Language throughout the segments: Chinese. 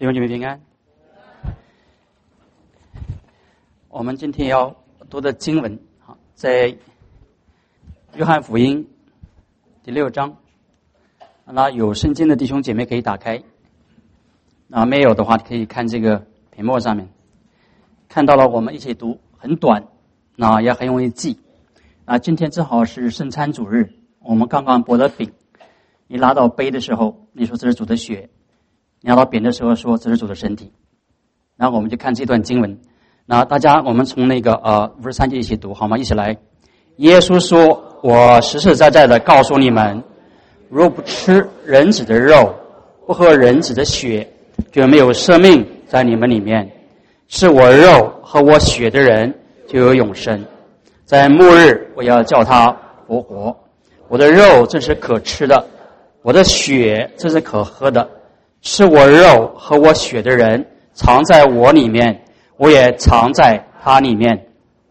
弟兄姐妹平安。我们今天要读的经文在约翰福音第6章。那有圣经的弟兄姐妹可以打开，那没有的话可以看这个屏幕上面看到了，我们一起读，很短，那也很容易记。今天正好是圣餐主日，我们刚刚擘了饼，你拿到杯的时候你说这是主的血，你拿到饼的时候说这是主的身体。然后我们就看这段经文，那大家我们从那个53节一起读好吗？一起来。耶稣说，我实实在在的告诉你们，若不吃人子的肉，不喝人子的血，就没有生命在你们里面。是我肉和我血的人就有永生，在末日我要叫他复活。我的肉正是可吃的，我的血正是可喝的。吃我肉和我血的人藏在我里面，我也藏在他里面。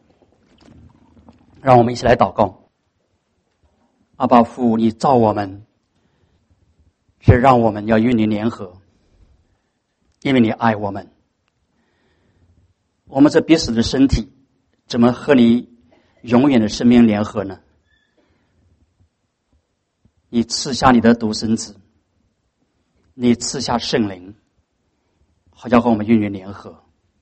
让我们一起来祷告。阿爸父，你造我们是让我们要与你联合，因为你爱我们。我们这必死的身体怎么和你永远的生命联合呢？你赐下你的独生子，你赐下圣灵，好像和我们与你联合。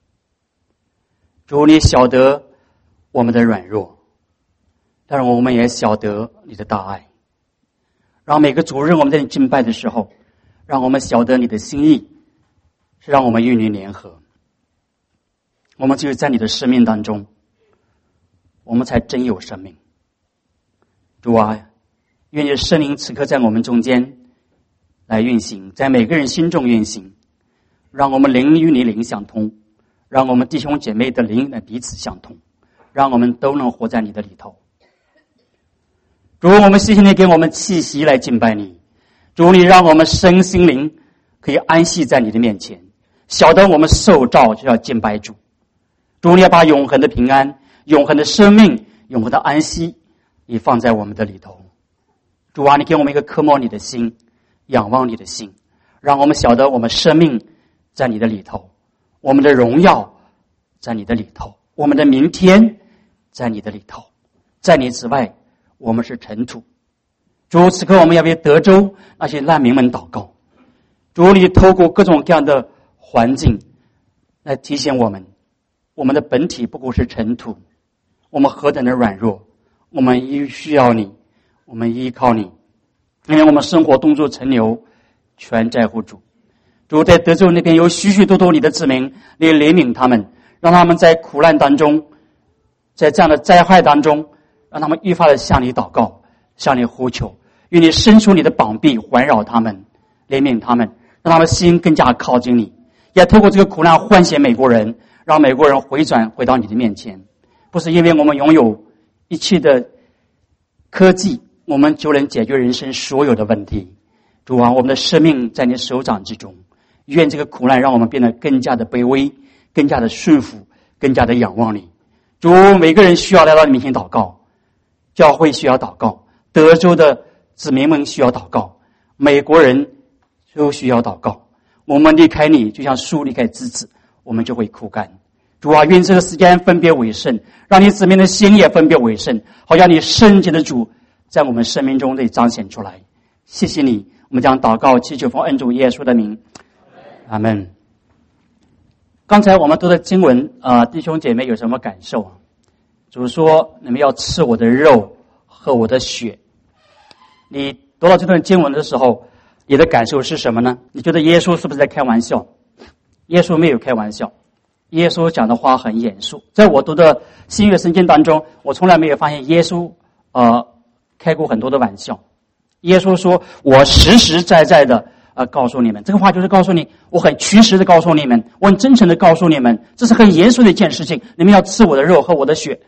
主，你晓得我们的软弱，但是我们也晓得你的大爱。让每个主日我们在你敬拜的时候，让我们晓得你的心意是让我们与你联合。我们只有在你的生命当中，我们才真有生命。主啊，愿你的圣灵此刻在我们中间来运行，在每个人心中运行，让我们灵与你灵相通，让我们弟兄姐妹的灵来彼此相通，让我们都能活在你的里头。主，我们谢谢你给我们气息来敬拜你。主，你让我们身心灵可以安息在你的面前，晓得我们受召就要敬拜主。主，你要把永恒的平安、永恒的生命、永恒的安息也放在我们的里头。主啊，你给我们一个渴慕你的心，仰望你的心，让我们晓得我们生命在你的里头，我们的荣耀在你的里头，我们的明天在你的里头，在你之外我们是尘土。主，此刻我们要为德州那些难民们祷告。主，你透过各种各样的环境来提醒我们，我们的本体不过是尘土，我们何等的软弱，我们需要你，我们依靠你，因为我们生活动作陈流全在乎主。主，在德州那边有许许多多你的子民，你怜悯他们，让他们在苦难当中，在这样的灾害当中，让他们愈发的向你祷告，向你呼求，愿你伸出你的膀臂环绕他们，怜悯他们，让他们心更加靠近你，也透过这个苦难唤醒美国人，让美国人回转回到你的面前。不是因为我们拥有一切的科技，我们就能解决人生所有的问题。主啊，我们的生命在你手掌之中，愿这个苦难让我们变得更加的卑微，更加的顺服，更加的仰望你。主，每个人需要来到你面前祷告，教会需要祷告，德州的子民们需要祷告，美国人都需要祷告。我们离开你就像树离开枝子，我们就会枯干。主啊，愿这个时间分别为圣，让你子民的心也分别为圣，好像你圣洁的主在我们生命中得彰显出来。谢谢你，我们将祷告祈求奉恩主耶稣的名，阿们。刚才我们读的经文弟兄姐妹有什么感受？主说你们要吃我的肉和我的血。你读到这段经文的时候，你的感受是什么呢？你觉得耶稣是不是在开玩笑？耶稣没有开玩笑，耶稣讲的话很严肃。在我读的新约圣经当中，我从来没有发现耶稣开过很多的玩笑。耶稣说我实实在在的告诉你们，这个话就是告诉你，我很确实的告诉你们，我很真诚的告诉你们，这是很严肃的一件事情，你们要吃我的肉和我的血。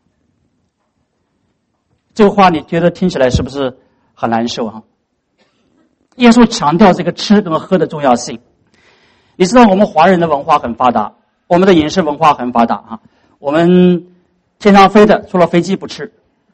这个话你觉得听起来是不是很难受啊？耶稣强调这个吃跟喝的重要性。你知道我们华人的文化很发达，我们的饮食文化很发达啊。我们天上飞的除了飞机不吃，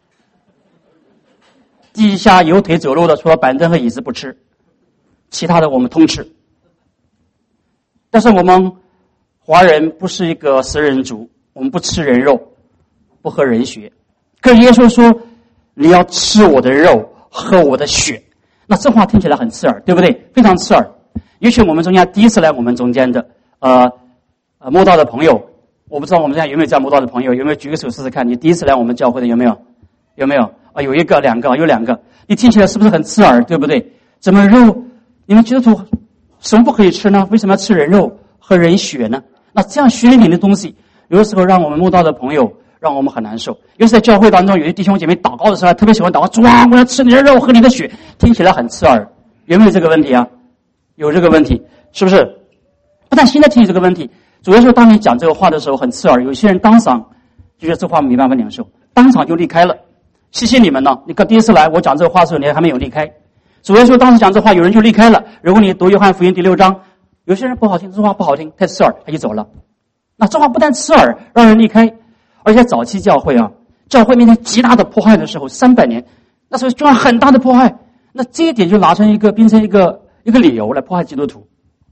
地下有腿走路的除了板凳和椅子不吃，其他的我们通吃。 但是我们华人不是一个食人族，我们不吃人肉，不喝人血。可是耶稣说你要吃我的肉，喝我的血。那这话听起来很刺耳，对不对？非常刺耳。尤其我们中间第一次来我们中间的慕道的朋友，我不知道我们现在有没有这样慕道的朋友，有没有举个手试试看？你第一次来我们教会的有没有？有没有？有一个、两个，有两个。你听起来是不是很刺耳，对不对？怎么肉？你们基督徒什么不可以吃呢？为什么要吃人肉和人血呢？那这样血淋淋的东西，有的时候让我们慕道的朋友让我们很难受。尤其在教会当中，有些弟兄姐妹祷告的时候，特别喜欢祷告，主啊，我要吃你的肉，喝你的血，听起来很刺耳。有没有这个问题啊？有这个问题，是不是？不但现在提起这个问题，主要是当你讲这个话的时候很刺耳，有些人当场就觉得这话没办法领受，当场就离开了。谢谢你们呢，你第一次来我讲这个话的时候，你还没有离开。主耶稣当时讲这话，有人就离开了。如果你读约翰福音第6章，有些人不好听，这话不好听，太刺耳，他就走了。那这话不但刺耳，让人离开，而且早期教会教会面临极大的迫害的时候，300年，那时候就很大的迫害。那这一点就拿成变成一个理由来迫害基督徒。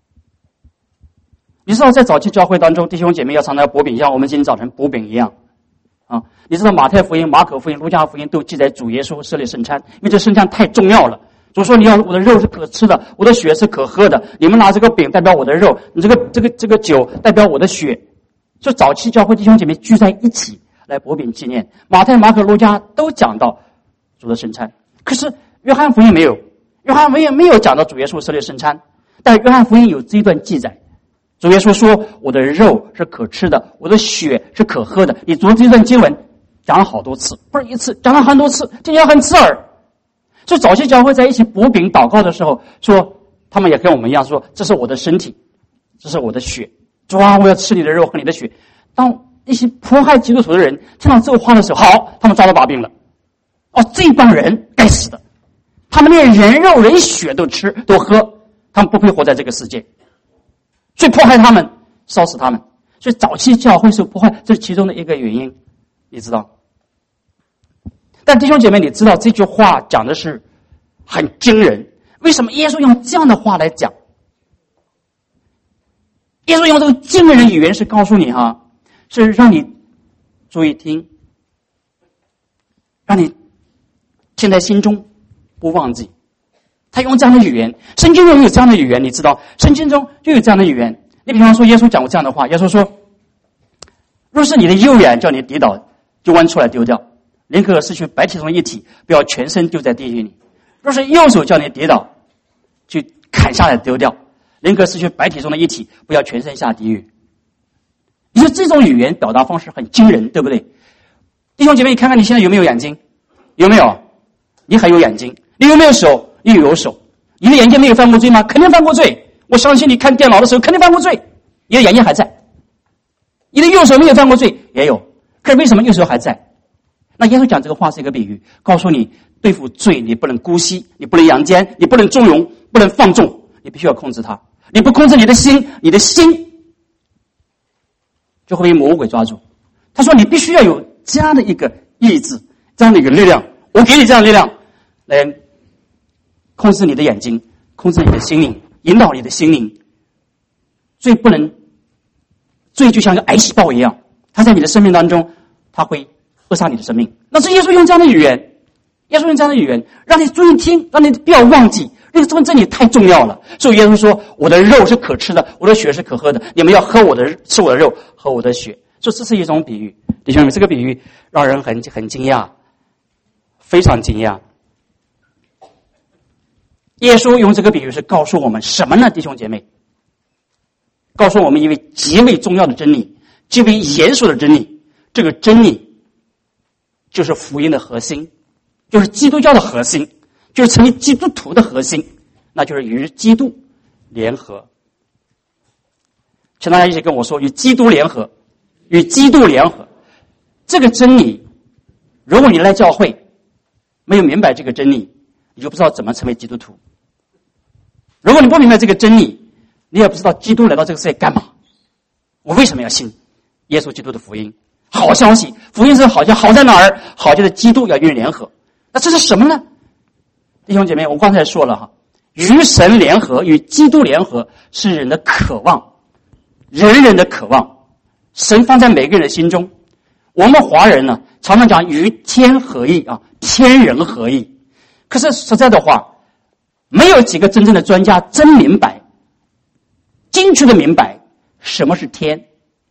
你知道，在早期教会当中，弟兄姐妹要常常要薄饼，像我们今天早晨薄饼一样。你知道马太福音、马可福音、路加福音都记载主耶稣设立圣餐，因为这圣餐太重要了。主说你要我的肉是可吃的，我的血是可喝的。你们拿这个饼代表我的肉，你这个酒代表我的血。所以早期教会弟兄姐妹聚在一起来薄饼纪念。马太、马可、路加都讲到主的圣餐，可是约翰福音没有，约翰福音没有讲到主耶稣设立圣餐，但约翰福音有这一段记载。主耶稣说我的肉是可吃的，我的血是可喝的。你读这段经文讲了好多次，不是一次，讲了很多次，听起来很刺耳。所以早期教会在一起薄饼祷告的时候，说他们也跟我们一样说，这是我的身体，这是我的血。主啊，我要吃你的肉和你的血。当一些迫害基督徒的人听到这个话的时候，好，他们抓到把柄了。这帮人该死的，他们连人肉人血都吃都喝，他们不配活在这个世界。所以迫害他们，烧死他们。所以早期教会受迫害，这是其中的一个原因，你知道。但弟兄姐妹，你知道这句话讲的是很惊人。为什么耶稣用这样的话来讲？耶稣用这个惊人的语言是告诉你是让你注意听，让你听在心中，不忘记。他用这样的语言，圣经中有这样的语言，你知道，圣经中就有这样的语言。你比方说，耶稣讲过这样的话，耶稣说：“若是你的右眼叫你跌倒，就剜出来丢掉；宁可失去白体中的一体，不要全身丢在地狱里。若是右手叫你跌倒，就砍下来丢掉；宁可失去白体中的一体，不要全身下地狱。”你说这种语言表达方式很惊人，对不对？弟兄姐妹，你看看你现在有没有眼睛？有没有？你还有眼睛？你有没有手？你有手。你的眼睛没有犯过罪吗？肯定犯过罪。我相信你看电脑的时候肯定犯过罪。你的眼睛还在。你的右手没有犯过罪，也有。可是为什么右手还在？那耶稣讲这个话是一个比喻，告诉你对付罪你不能姑息，你不能扬奸，你不能纵容，不能放纵，你必须要控制它。你不控制你的心，你的心就会被魔鬼抓住。他说你必须要有这样的一个意志，这样的一个力量，我给你这样的力量来控制你的眼睛，控制你的心灵，引导你的心灵。罪就像一个癌细胞一样，它在你的生命当中，它会扼杀你的生命。那是耶稣用这样的语言，让你注意听，让你不要忘记，这个真理太重要了。所以耶稣说，我的肉是可吃的，我的血是可喝的，你们要吃我的肉，喝我的血。所以这是一种比喻，弟兄们，这个比喻让人很惊讶，非常惊讶。耶稣用这个比喻是告诉我们什么呢？弟兄姐妹，告诉我们一位极为重要的真理，极为严肃的真理。这个真理就是福音的核心，就是基督教的核心，就是成为基督徒的核心，那就是与基督联合。请大家一起跟我说，与基督联合，与基督联合。这个真理，如果你来教会没有明白这个真理，你就不知道怎么成为基督徒。如果你不明白这个真理，你也不知道基督来到这个世界干嘛。我为什么要信耶稣基督的福音？好消息，福音是好消息，好在哪儿？好在基督要与人联合。那这是什么呢？弟兄姐妹，我刚才说了与神联合，与基督联合是人的渴望， 人人的渴望，神放在每个人的心中。我们华人呢，常常讲与天合一啊，天人合一。可是实在的话，没有几个真正的专家真明白，精确的明白什么是天。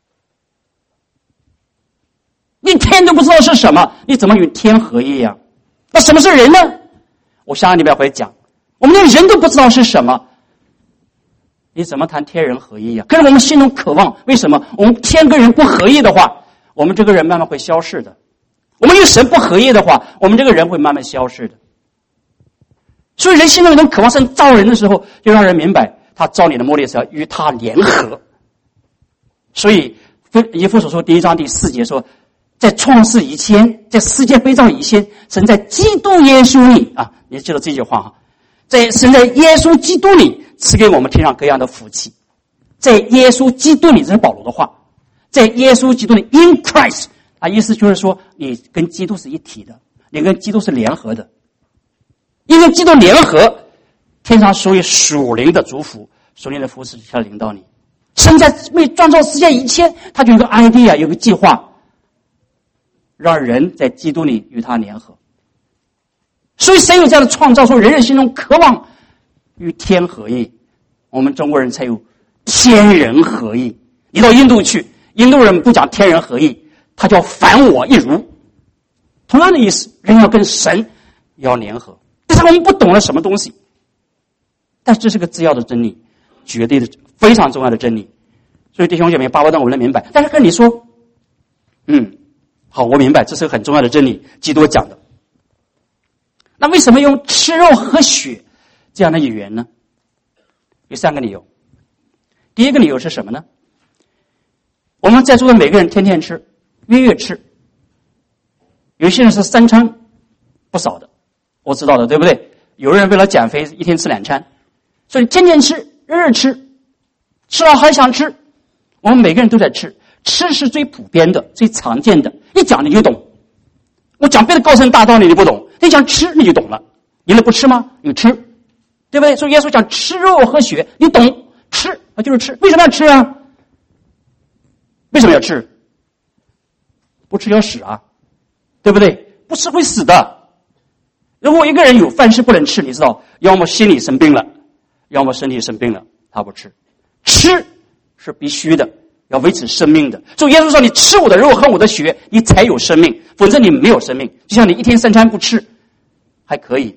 你天都不知道是什么，你怎么与天合一呀？那什么是人呢？我下个礼拜会讲，我们连人都不知道是什么，你怎么谈天人合一呀？可是我们心中渴望，为什么？我们天跟人不合一的话，我们这个人慢慢会消逝的。我们与神不合一的话，我们这个人会慢慢消逝的。所以人心中有种渴望，神造人的时候，就让人明白，他造你的目的是要与他联合。所以以弗所书1章第4节说，在创世以前，在世界被造以前，神在基督耶稣里啊，你记得这句话哈，神在耶稣基督里赐给我们天上各样的福气。在耶稣基督里，这是保罗的话，在耶稣基督里 in Christ 啊，意思就是说你跟基督是一体的，你跟基督是联合的。因为基督联合，天上属于属灵的祝福，属灵的福祉要领到你。神在未创造世界以前，他就有个 idea， 有个计划，让人在基督里与他联合。所以神有这样的创造，说人人心中渴望与天合一，我们中国人才有天人合一。你到印度去，印度人不讲天人合一，他叫反我一如。同样的意思，人要跟神要联合。但是我们不懂了什么东西，但这是个次要的真理，绝对的非常重要的真理。所以弟兄姐妹，巴不得我能明白。但是跟你说，好，我明白，这是个很重要的真理，基督讲的。那为什么用吃肉喝血这样的语言呢？有3个理由。第一个理由是什么呢？我们在座的每个人天天吃，月月吃，有些人是3餐不少的，我知道的，对不对？有人为了减肥一天吃2餐，所以天天吃，日日吃，吃了还想吃。我们每个人都在吃，吃是最普遍的、最常见的，一讲你就懂。我讲别的高深大道理你不懂，你讲吃你就懂了。你能不吃吗？你吃，对不对？所以耶稣讲吃肉喝血，你懂，吃就是吃。为什么要吃啊？为什么要吃？不吃要死啊，对不对？不吃会死的。如果一个人有饭吃不能吃，你知道，要么心理生病了，要么身体生病了，他不吃。吃是必须的，要维持生命的。所以耶稣说，你吃我的肉喝我的血，你才有生命，否则你没有生命。就像你一天3餐不吃还可以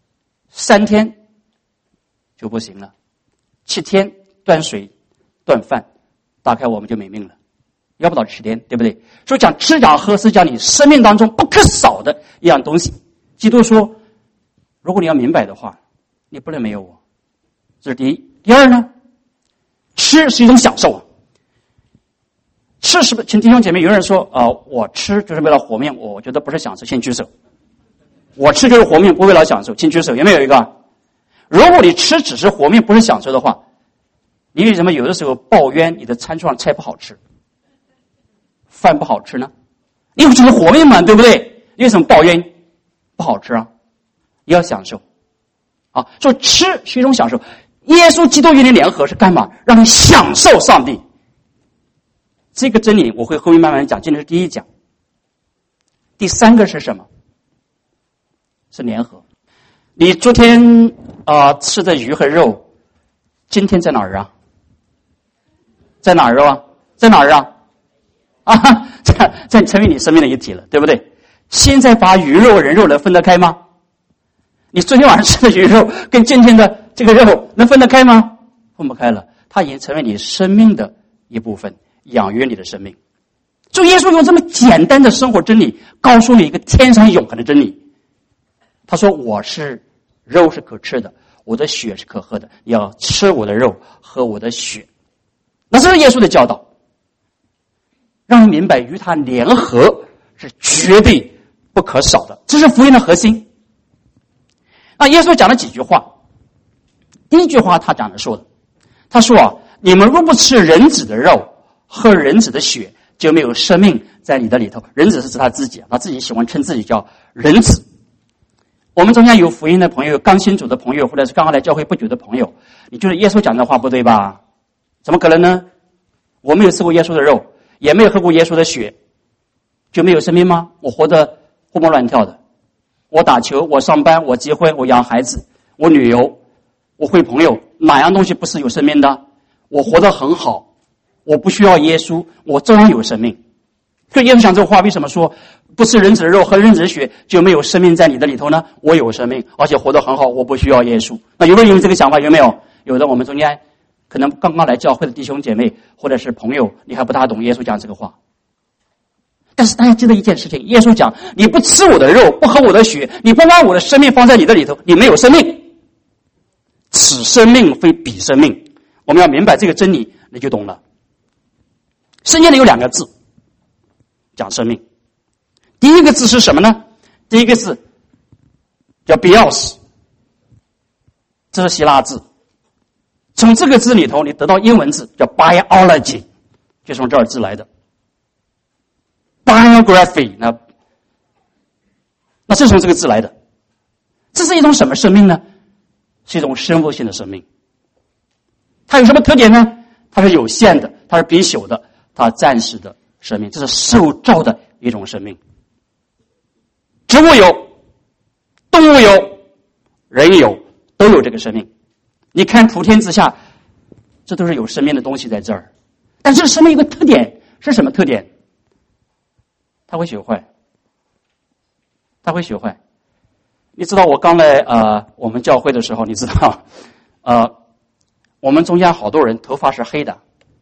，3天就不行了，7天断水断饭，大概我们就没命了，要不到10天，对不对？所以讲吃讲喝是讲你生命当中不可少的一样东西。基督说，如果你要明白的话，你不能没有我。这是第一。第二呢，吃是一种享受啊。吃是不是？请弟兄姐妹，有人说我吃就是为了活命，我觉得不是享受，请举手。我吃就是活命，不为了享受，请举手。有没有一个？如果你吃只是活命，不是享受的话，你为什么有的时候抱怨你的餐桌上菜不好吃，饭不好吃呢？你不只是活命嘛，对不对？你为什么抱怨不好吃啊？也要享受啊！所以吃是一种享受。耶稣基督与你联合是干嘛？让你享受上帝。这个真理我会后面慢慢讲，今天是第一讲。第3个是什么？是联合。你昨天吃的鱼和肉，今天在哪儿啊？在哪儿啊？在哪儿啊？在成为你生命的一体了，对不对？现在把鱼肉人肉能分得开吗？你昨天晚上吃的鱼肉跟今天的这个肉能分得开吗？分不开了，它已经成为你生命的一部分，养育你的生命。所以耶稣用这么简单的生活真理告诉你一个天上永恒的真理。他说，我是肉是可吃的，我的血是可喝的，你要吃我的肉喝我的血。那这是耶稣的教导，让你明白与他联合是绝对不可少的，这是福音的核心。那耶稣讲了几句话。第一句话他讲的说的，他说你们若不吃人子的肉喝人子的血，就没有生命在你的里头。人子是指他自己，他自己喜欢称自己叫人子。我们中间有福音的朋友，刚信主的朋友，或者是刚刚来教会不久的朋友，你觉得耶稣讲的话不对吧？怎么可能呢？ 我没有吃过耶稣的肉，也没有喝过耶稣的血，就没有生命吗？我活得活蹦乱跳的，我打球，我上班，我结婚，我养孩子，我旅游，我会朋友，哪样东西不是有生命的？我活得很好，我不需要耶稣，我照样有生命。所以耶稣讲这话为什么说不吃人子的肉喝人子的血就没有生命在你的里头呢？我有生命，而且活得很好，我不需要耶稣。那有没有这个想法？有没有？有的我们中间可能刚刚来教会的弟兄姐妹或者是朋友，你还不大懂耶稣讲这个话。但是大家记得一件事情，耶稣讲你不吃我的肉，不喝我的血，你不把我的生命放在你的里头，你没有生命。此生命非彼生命，我们要明白这个真理，你就懂了。圣经里有2个字讲生命，第一个字是什么呢？第一个字叫 bios， 这是希腊字，从这个字里头你得到英文字叫 biology， 就从这儿字来的。biography 那是从这个字来的。这是一种什么生命呢？是一种生物性的生命。它有什么特点呢？它是有限的，它是必朽的，它暂时的生命，这是受造的一种生命。植物有，动物有，人有，都有这个生命。你看普天之下，这都是有生命的东西在这儿。但是生命有个特点，是什么特点？它会学坏，它会学坏。你知道我刚来我们教会的时候，你知道我们中间好多人头发是黑的，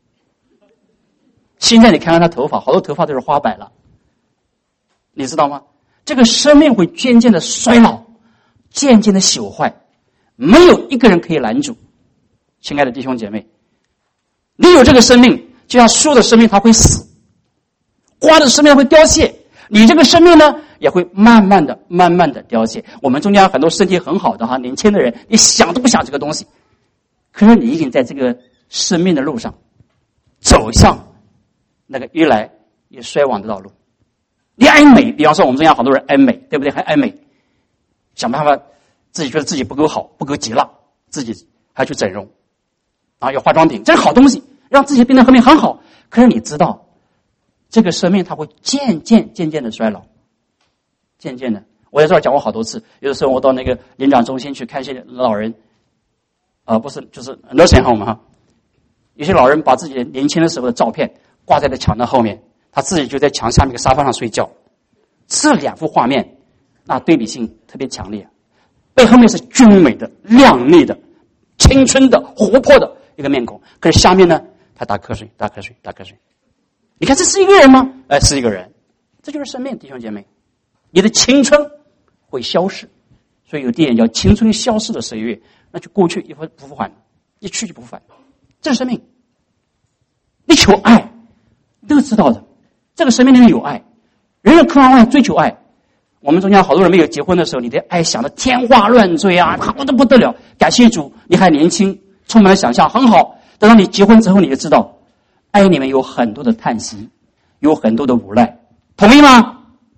现在你看看他头发，好多头发都是花白了，你知道吗？这个生命会渐渐的衰老，渐渐的朽坏，没有一个人可以拦住。亲爱的弟兄姐妹，你有这个生命，就像树的生命它会死，花的生命会凋谢，你这个生命呢也会慢慢的凋谢。我们中间有很多身体很好的年轻的人，你想都不想这个东西，可是你已经在这个生命的路上走向那个越来越衰亡的道路。你爱美，比方说我们中间好多人爱美，对不对？还爱美，想办法自己觉得自己不够好，不够极辣，自己还去整容有化妆品，这是好东西，让自己变得很美很好。可是你知道这个生命它会渐渐的衰老，渐渐的。我在这儿讲过好多次，有的时候我到那个灵长中心去看一些老人不是就是 nursing home 有些老人把自己年轻的时候的照片挂在了墙的后面，他自己就在墙下面的沙发上睡觉。这2幅画面那对比性特别强烈，背后面是俊美的、亮丽的、青春的、活泼的一个面孔，可是下面呢他打瞌睡。你看这是一个人吗？是一个人。这就是生命，弟兄姐妹，你的青春会消逝，所以有电影叫《青春消逝的岁月》，那就过去一会不复返，一去就不复返，这是生命。你求爱都知道的，这个生命里面有爱，人人渴望爱，追求爱。我们中间好多人没有结婚的时候，你对爱想的天花乱坠好的不得了，感谢主你还年轻，充满了想象，很好。等到你结婚之后，你就知道爱里面有很多的叹息，有很多的无奈，同意吗？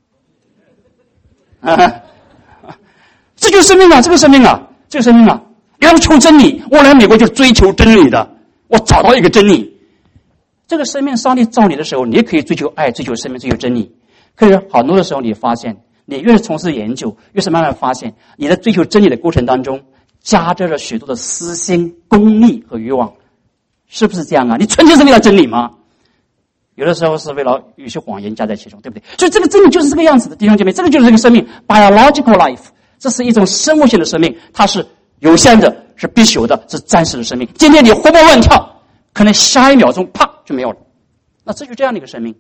这就是生命这个生命你要求真理，我来美国就是追求真理的，我找到一个真理。这个生命上帝造你的时候，你也可以追求爱，追求生命，追求真理。可是好多的时候你发现，你越是从事研究，越是慢慢发现你在追求真理的过程当中夹着许多的私心、功利和欲望，是不是这样你纯粹是为了真理吗？有的时候是为了有些谎言加在其中，对不对？所以这个真理就是这个样子的，弟兄姐妹，这个就是这个生命 biological life， 这是一种生物性的生命，它是有限的，是必朽的，是暂时的生命。今天你活蹦乱跳，可能下一秒钟啪就没有了，那这就这样的一个生命。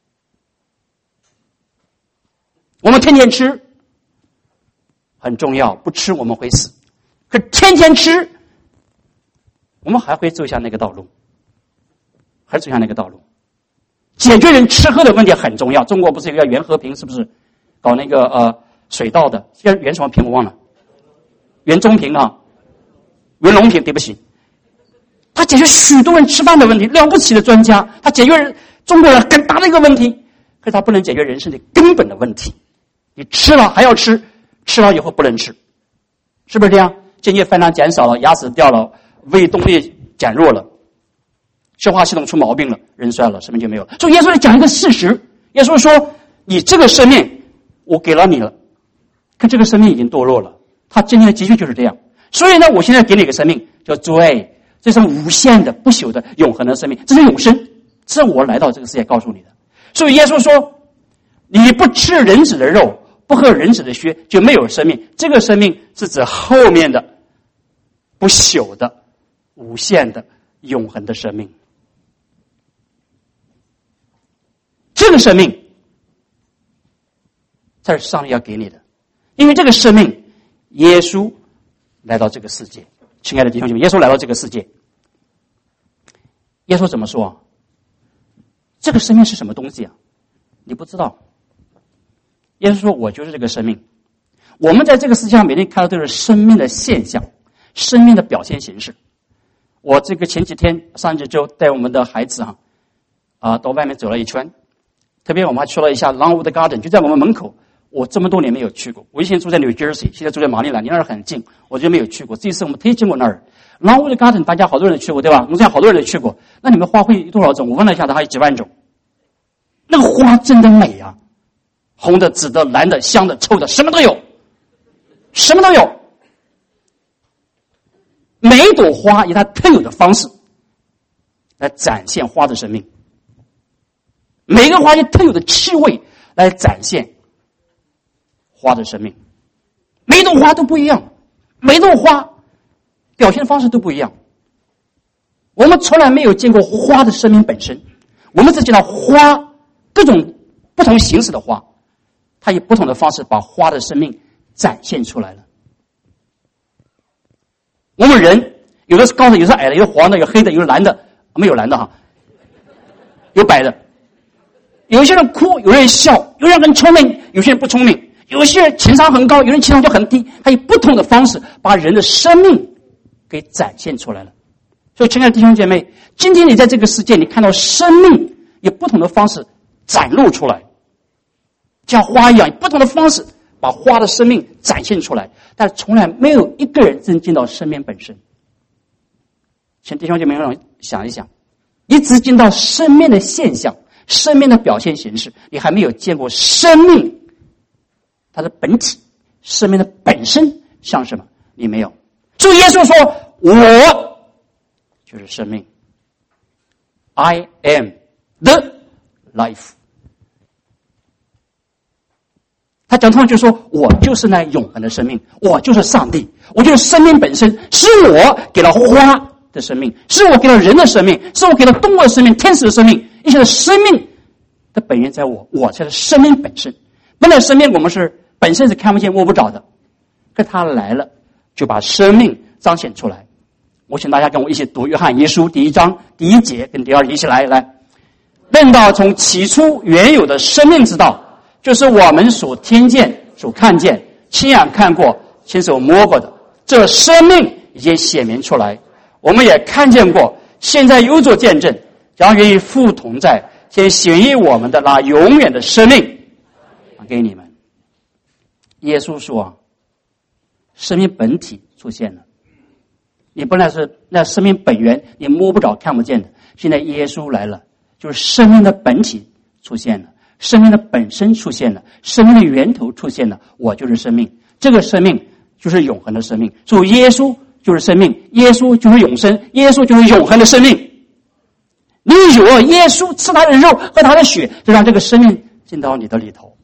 我们天天吃很重要，不吃我们会死，可天天吃我们还会走向那个道路，解决人吃喝的问题很重要。中国不是有个袁和平，是不是搞那个水稻的，袁什么平我忘了，袁中平袁隆平，对不起，他解决许多人吃饭的问题，了不起的专家，他解决中国人很大的一个问题，可是他不能解决人生的根本的问题。你吃了还要吃，吃了以后不能吃，是不是这样？间接饭量减少了，牙齿掉了，胃动力减弱了， 消化系统出毛病了，人衰了，生命就没有了。所以耶稣在讲一个事实，耶稣说你这个生命我给了你了，可这个生命已经堕落了，他今天的的确就是这样。所以呢，我现在给你一个生命叫罪，这是无限的不朽的永恒的生命，这是永生，这是我来到这个世界告诉你的。所以耶稣说你不吃人子的肉，不喝人子的血，就没有生命。这个生命是指后面的不朽的无限的永恒的生命。这个生命才是上帝要给你的，因为这个生命耶稣来到这个世界。亲爱的弟兄姐妹，耶稣来到这个世界，耶稣怎么说？这个生命是什么东西啊？你不知道。耶稣说我就是这个生命。我们在这个世界上每天看到都是生命的现象，生命的表现形式。我这个前几天上一周带我们的孩子到外面走了一圈，特别我们还去了一下 Longwood Garden， 就在我们门口。我这么多年没有去过，我以前住在 New Jersey， 现在住在马里兰，离那儿很近，我就没有去过。这一次我们推荐过那儿 Longwood Garden， 大家好多人去过对吧？我们这样好多人都去过。那你们花卉多少种？我问了一下，它还有几万种。那个花真的美啊，红的、紫的、蓝的、香的、臭的，什么都有，什么都有。每一朵花以它特有的方式来展现花的生命，每个花以特有的气味来展现花的生命。每一朵花都不一样，每一朵花表现方式都不一样。我们从来没有见过花的生命本身，我们只见到花各种不同形式的花，它以不同的方式把花的生命展现出来了。我们人有的是高的，有的是矮的，有的黄的，有黑的，有蓝的，没有蓝的有白的。有些人哭，有人笑，有人很聪明，有些人不聪明，有些人情商很高，有人情商就很低，他以不同的方式把人的生命给展现出来了。所以亲爱的弟兄姐妹，今天你在这个世界，你看到生命以不同的方式展露出来，像花一样以不同的方式把花的生命展现出来，但从来没有一个人真见到生命本身。请弟兄姐妹让我想一想，你只见到生命的现象，生命的表现形式，你还没有见过生命它的本体，生命的本身像什么，你没有。所以耶稣说我就是生命， I am the life。 他讲通就说我就是那永恒的生命，我就是上帝，我就是生命本身，是我给了花的生命，是我给了人的生命，是我给了动物的生命，天使的生命，一切的生命的本源在我，我才是生命本身。本来生命我们是本身是看不见摸不着的，可他来了就把生命彰显出来。我请大家跟我一起读约翰一书第1章第1节跟第2节一起来。论到从起初原有的生命之道，就是我们所听见所看见亲眼看过亲手摸过的，这生命已经显明出来，我们也看见过，现在有所见证，将与父同在，先显于我们的那永远的生命给你们。耶稣说生命本体出现了，你本来是那生命本源你摸不着看不见的，现在耶稣来了，就是生命的本体出现了，生命的本身出现了，生命的源头出现了，我就是生命，这个生命就是永恒的生命。所以耶稣就是生命，耶稣就是永生，耶稣就是永恒的生命。你有了耶稣，吃他的肉喝他的血，就让这个生命进到你的里头。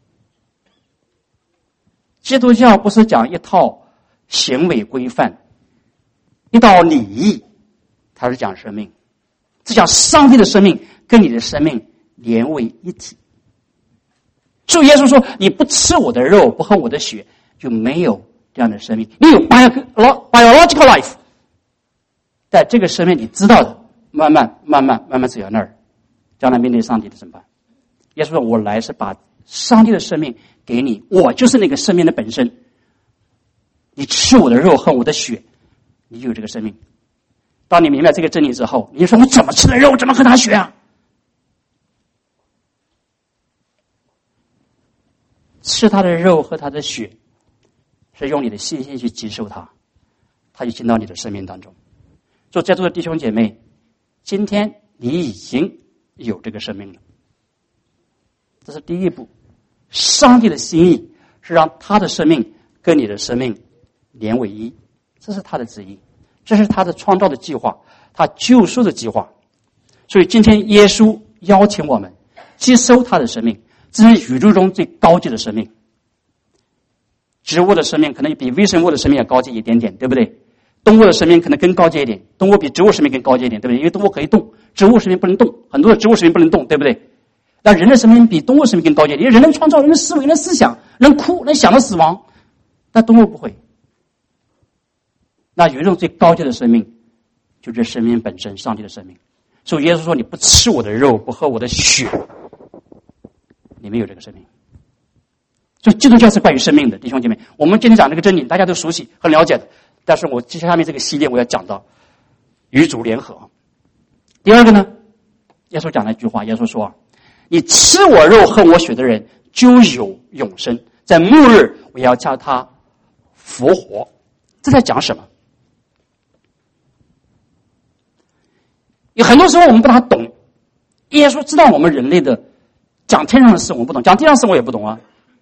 基督教不是讲一套行为规范，一道礼仪，它是讲生命，是讲上帝的生命跟你的生命连为一体。所以耶稣说你不吃我的肉不喝我的血就没有这样的生命。你有 biological life， 在这个生命你知道的，慢慢走到那儿，将来面对上帝的审判。耶稣说我来是把上帝的生命给你，我就是那个生命的本身，你吃我的肉喝我的血你就有这个生命。当你明白这个真理之后，你就说我怎么吃的肉怎么喝他血啊？吃他的肉喝他的血是用你的信心去接受他，他就进到你的生命当中。所以在座的弟兄姐妹， 今天你已经有这个生命了。这是第一步。上帝的心意是让他的生命跟你的生命连为一，这是他的旨意，这是他的创造的计划，他救赎的计划。所以今天耶稣邀请我们接收他的生命，这是宇宙中最高级的生命。植物的生命可能比微生物的生命要高级一点点，对不对？动物的生命可能更高级一点，动物比植物生命更高级一点，对不对？因为动物可以动，植物生命不能动，很多的植物生命不能动，对不对？但人的生命比动物生命更高级一点，因为人能创造，人的思维，人的思想，能哭，能想到死亡，但动物不会。那宇宙最高级的生命就是生命本身，上帝的生命。所以耶稣说，你不吃我的肉，不喝我的血，你没有这个生命。所以基督教是关于生命的，弟兄姐妹，我们今天讲这个真理大家都熟悉很了解的，但是我接下面这个系列我要讲到与主联合。第二个呢，耶稣讲了一句话，耶稣说，你吃我肉喝我血的人就有永生，在末日我要叫他复活。这在讲什么？有很多时候我们不大懂，耶稣知道我们人类的讲天上的事我们不懂，讲地上的事我也不懂啊。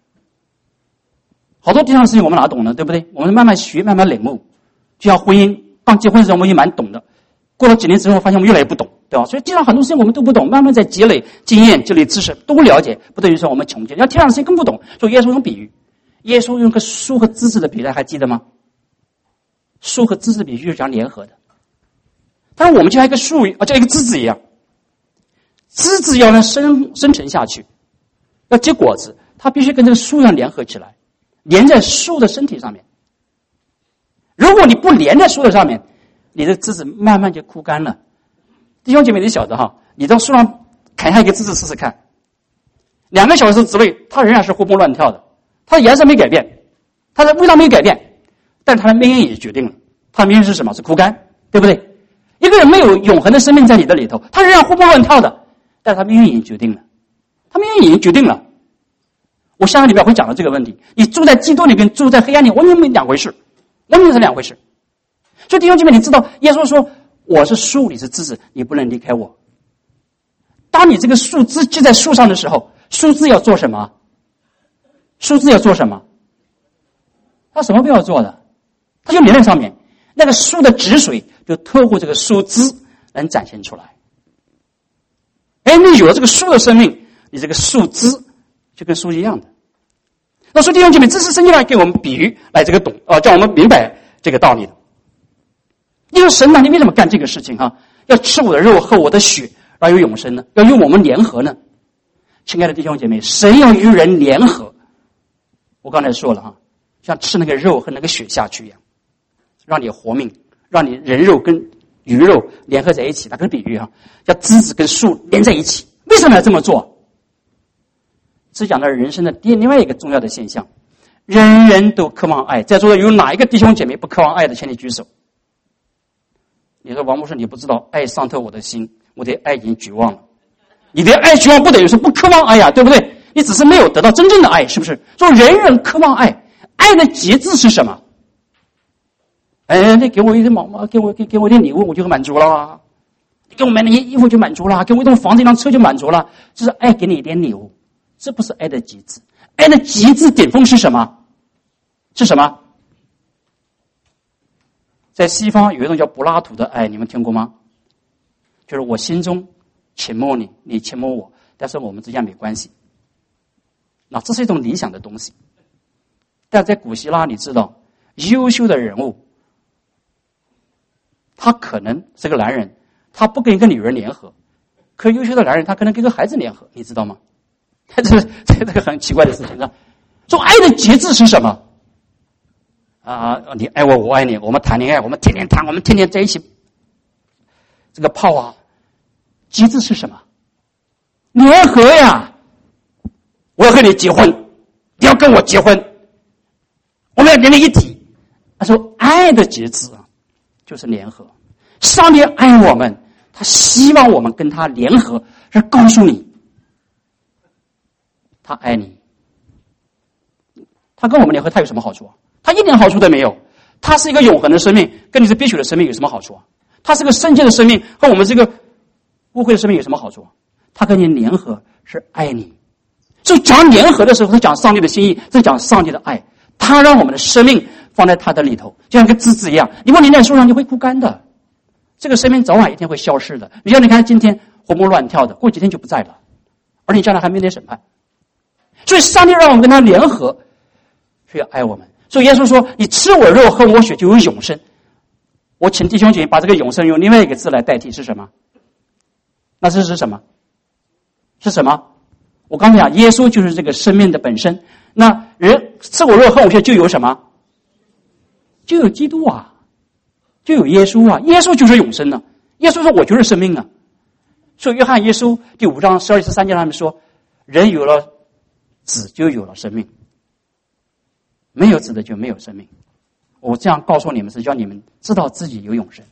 好多地上的事情我们哪懂呢？对不对？我们慢慢学，慢慢领悟。就像婚姻，刚结婚的时候我们也蛮懂的，过了几年之后发现我们越来越不懂，对吧？所以地上很多事情我们都不懂，慢慢在积累经验、积累知识，都了解，不等于说我们穷尽。要天上的事情更不懂，所以耶稣用比喻，耶稣用个树和枝子的比喻，还记得吗？树和枝子的比喻是讲联合的。但是我们就像一个树就像一个枝子一样，枝子要能生成下去，要结果子，它必须跟这个树一样联合起来，连在树的身体上面。如果你不连在树的上面，你的枝子慢慢就枯干了。弟兄姐妹，你晓得哈，你到树上砍下一个枝子试试看，2个小时之内它仍然是活蹦乱跳的，它的颜色没改变，它的味道没改变，但它的命运也决定了，它的命运是什么？是枯干，对不对？一个人没有永恒的生命在你的里头，他仍然活蹦乱跳的，但他命运已经决定了，他命运已经决定了。我下个礼拜会讲到这个问题，你住在基督里跟住在黑暗里完全是两回事，完全是两回事。所以弟兄姐妹，你知道耶稣说我是树，你是枝子，你不能离开我。当你这个树枝系在树上的时候，树枝要做什么？树枝要做什么？它什么不要做的？它就连在上面，那个树的汁水就透过这个树枝能展现出来。哎，你有了这个树的生命，你这个树枝就跟树一样的。那说弟兄姐妹，这是圣经上给我们比喻来这个懂叫我们明白这个道理的。你说神你为什么干这个事情啊？要吃我的肉喝我的血，然后有永生呢？要与我们联合呢？亲爱的弟兄姐妹，神要与人联合。我刚才说了哈，像吃那个肉和那个血下去一样，让你活命，让你人肉跟鱼肉联合在一起。打个比喻哈，叫枝子跟树连在一起。为什么要这么做？这讲到人生的另外一个重要的现象，人人都渴望爱。在座的有哪一个弟兄姐妹不渴望爱的，请你举手。你说王牧师，你不知道爱伤透我的心，我对爱已经绝望了。你对爱绝望不等于说不渴望爱呀，对不对？你只是没有得到真正的爱，是不是？说人人渴望爱，爱的极致是什么？你给我一点毛毛，给我一点礼物，我就满足了。你给我买那些衣服就满足了，给我一栋房子一辆车就满足了。这是爱给你一点礼物，这不是爱的极致。爱的极致顶峰是什么？是什么？在西方有一种叫柏拉图的爱，你们听过吗？就是我心中倾慕你，你倾慕我，但是我们之间没关系。那这是一种理想的东西。但在古希腊，你知道，优秀的人物，他可能是个男人，他不跟一个女人联合，可优秀的男人他可能跟个孩子联合，你知道吗？这个很奇怪的事情啊。说爱的极致是什么？你爱我，我爱你，我们谈恋爱，我们天天谈，我们天天在一起，这个泡啊，极致是什么？联合呀！我要和你结婚，你要跟我结婚，我们要连在一起。他说爱的极致啊，就是联合。上帝爱我们，他希望我们跟他联合，是告诉你他爱你。他跟我们联合，他有什么好处啊？他一点好处都没有。他是一个永恒的生命，跟你是必须的生命有什么好处啊？他是个圣洁的生命，和我们这个污秽的生命有什么好处？他跟你联合是爱你。所以讲联合的时候是讲上帝的心意，是讲上帝的爱。他让我们的生命放在他的里头，就像个枝子一样，你不粘在树上，你会枯干的。这个生命早晚一天会消失的。你像你看今天活蹦乱跳的，过几天就不在了，而你将来还面对审判。所以上帝让我们跟他联合，是要爱我们。所以耶稣说，你吃我肉喝我血就有永生。我请弟兄姐妹把这个永生用另外一个字来代替，是什么？那这是什么？是什么？我刚才讲耶稣就是这个生命的本身。那人吃我肉喝我血就有什么？就有基督啊，就有耶稣啊。耶稣就是永生啊。耶稣说我就是生命啊。所以约翰耶稣第5章12、13节他们说，人有了子就有了生命，没有子的就没有生命。我这样告诉你们是叫你们知道自己有永生。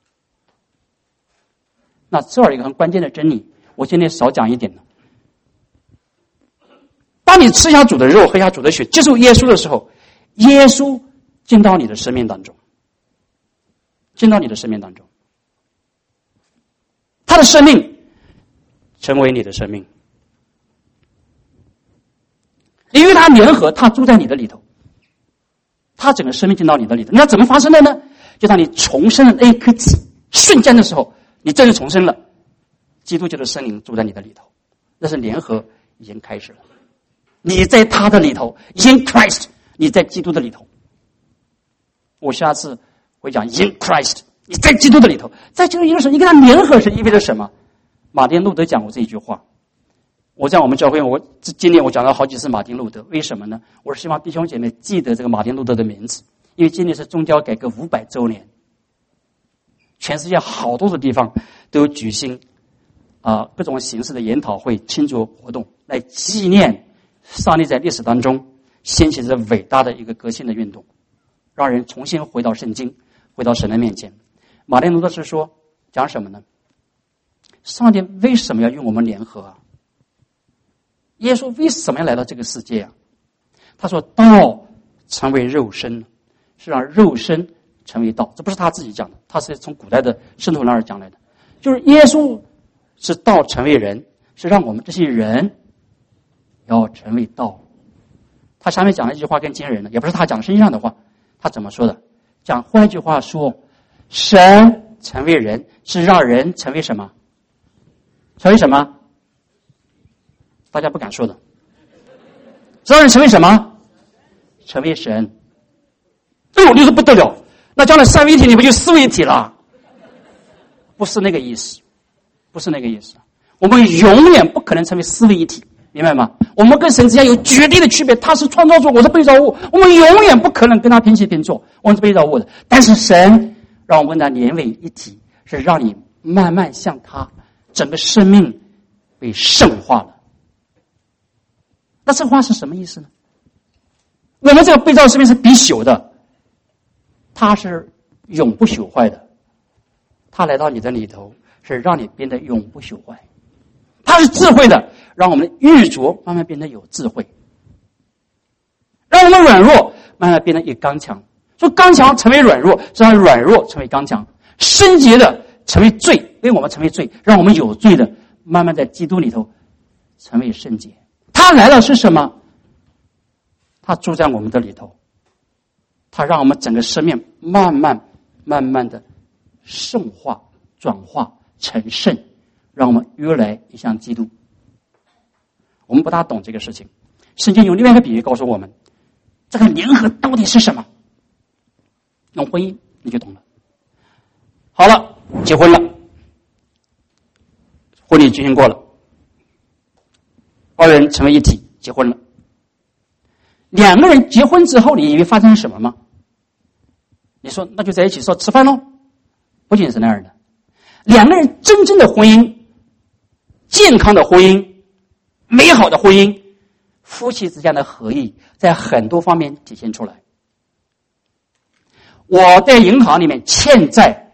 那这儿一个很关键的真理，我今天少讲一点了。当你吃下主的肉喝下主的血接受耶稣的时候，耶稣进到你的生命当中，进到你的生命当中，他的生命成为你的生命，你与他联合，他住在你的里头，他整个生命进到你的里头。那怎么发生的呢？就当你重生的那一刻起瞬间的时候，你真是重生了，基督就是圣灵住在你的里头，那是联合已经开始了。你在他的里头 ，in Christ， 你在基督的里头。我下次会讲 in Christ， 你在基督的里头，在基督里头，你跟他联合是意味着什么？马丁路德讲过这一句话。我在我们教会，今年我讲了好几次马丁路德，为什么呢？我是希望弟兄姐妹记得这个马丁路德的名字，因为今年是宗教改革500周年，全世界好多的地方都举行各种形式的研讨会、庆祝活动，来纪念上帝在历史当中掀起这伟大的一个革新的运动，让人重新回到圣经，回到神的面前。马丁路德是说讲什么呢？上帝为什么要与我们联合啊？耶稣为什么要来到这个世界啊？他说道成为肉身，是让肉身成为道。这不是他自己讲的，他是从古代的圣徒那儿讲来的。就是耶稣是道成为人，是让我们这些人要成为道。他下面讲了一句话更惊人的，也不是他讲圣经上的话，他怎么说的？讲换一句话说，神成为人是让人成为什么？成为什么？大家不敢说的。让人成为什么？成为神。哎呦，你说不得了，那将来三位一体你不就四位一体了？不是那个意思，不是那个意思。我们永远不可能成为四位一体，明白吗？我们跟神之间有绝对的区别，他是创造主，我是被造物，我们永远不可能跟他平起平坐，我们是被造物的。但是神让我们跟他连为一体，是让你慢慢像他，整个生命被圣化了。那这话是什么意思呢？我们这个被造生命是必朽的，它是永不朽坏的。它来到你的里头，是让你变得永不朽坏。它是智慧的，让我们玉琢慢慢变得有智慧，让我们软弱慢慢变得有刚强。说刚强成为软弱，让软弱成为刚强。圣洁的成为罪，为我们成为罪，让我们有罪的慢慢在基督里头成为圣洁。他来了是什么？他住在我们的里头，他让我们整个生命慢慢的圣化、转化成圣，让我们越来越像基督。我们不大懂这个事情，圣经用另外一个比喻告诉我们，这个联合到底是什么？用婚姻你就懂了。好了，结婚了，婚礼举行过了，二人成为一体，结婚了。两个人结婚之后，你以为发生什么吗？你说那就在一起说吃饭咯？不仅是那样的。两个人真正的婚姻，健康的婚姻，美好的婚姻，夫妻之间的合一，在很多方面体现出来。我在银行里面欠债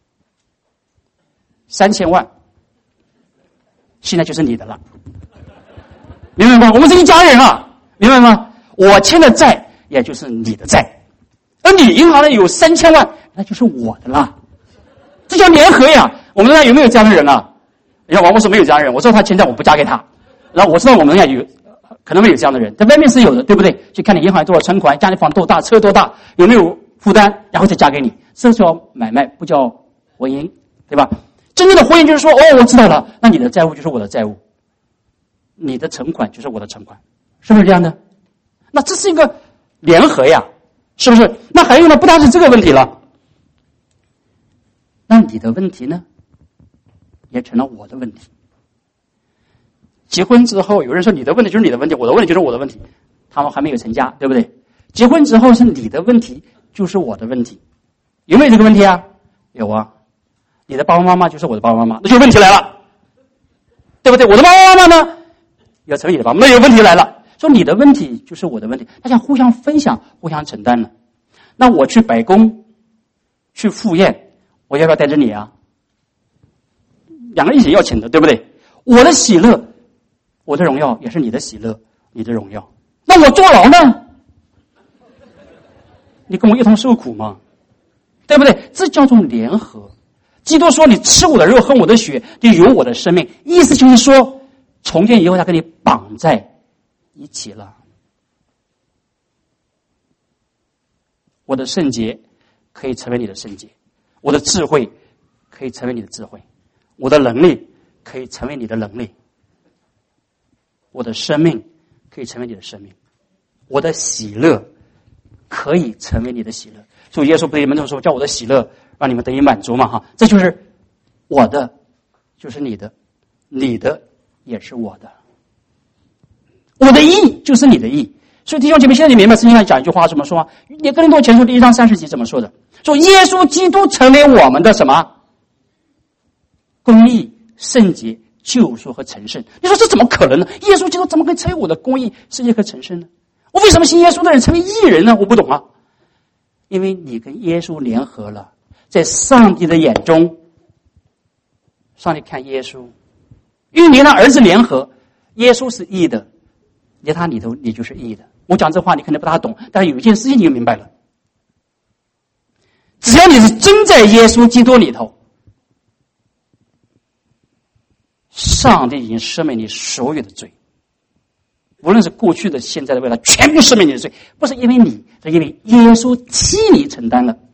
3000万，现在就是你的了，明白吗？我们是一家人啊，明白吗？我欠的债也就是你的债，而你银行里有3000万，那就是我的了，这叫联合呀。我们那有没有这样的人啊？ 像王牧师没有这样的人，我知道他欠债我不嫁给他，然后我知道我们也有可能会有这样的人，在外面是有的，对不对？去看你银行有多少存款，家里房多大，车多大，有没有负担，然后再嫁给你，这叫买卖，不叫婚姻，对吧？真正的婚姻就是说，我知道了，那你的债务就是我的债务，你的存款就是我的存款，是不是这样的？那这是一个联合呀，是不是？那还有呢，不单是这个问题了，那你的问题呢，也成了我的问题。结婚之后，有人说你的问题就是你的问题，我的问题就是我的问题，他们还没有成家，对不对？结婚之后是你的问题就是我的问题，有没有这个问题啊？有啊。你的爸爸妈妈就是我的爸爸妈妈，那就问题来了，对不对？我的爸爸妈妈呢，要成为你的爸爸，那有问题来了。说你的问题就是我的问题，大家互相分享，互相承担了。那我去摆宫，去赴宴，我要不要带着你啊？两个人一起要请的，对不对？我的喜乐，我的荣耀也是你的喜乐，你的荣耀。那我坐牢呢？你跟我一同受苦吗？对不对？这叫做联合。基督说你吃我的肉喝我的血就有我的生命，意思就是说从今以后他跟你绑在一起了。我的圣洁可以成为你的圣洁，我的智慧可以成为你的智慧，我的能力可以成为你的能力，我的生命可以成为你的生命，我的喜乐可以成为你的喜乐。所以耶稣不对你们这么说，叫我的喜乐让你们得以满足嘛，哈，这就是我的，就是你的，你的也是我的，我的义就是你的义。所以弟兄姐妹，现在你明白圣经上讲一句话怎么说吗？哥林多前书1章30节怎么说的？说耶稣基督成为我们的什么？公义、圣洁、救赎和成圣。你说这怎么可能呢？耶稣基督怎么可以成为我的公义、圣洁和成圣呢？我为什么信耶稣的人成为义人呢？我不懂啊。因为你跟耶稣联合了，在上帝的眼中，上帝看耶稣，因为你跟他儿子联合，耶稣是义的，在他里头你就是义的。我讲这话你可能不大懂，但是有一件事情你就明白了，只要你是真在耶稣基督里头，上帝已经赦免你所有的罪，无论是过去的、现在的、未来，全部赦免你的罪，不是因为你，是因为耶稣替你承担了。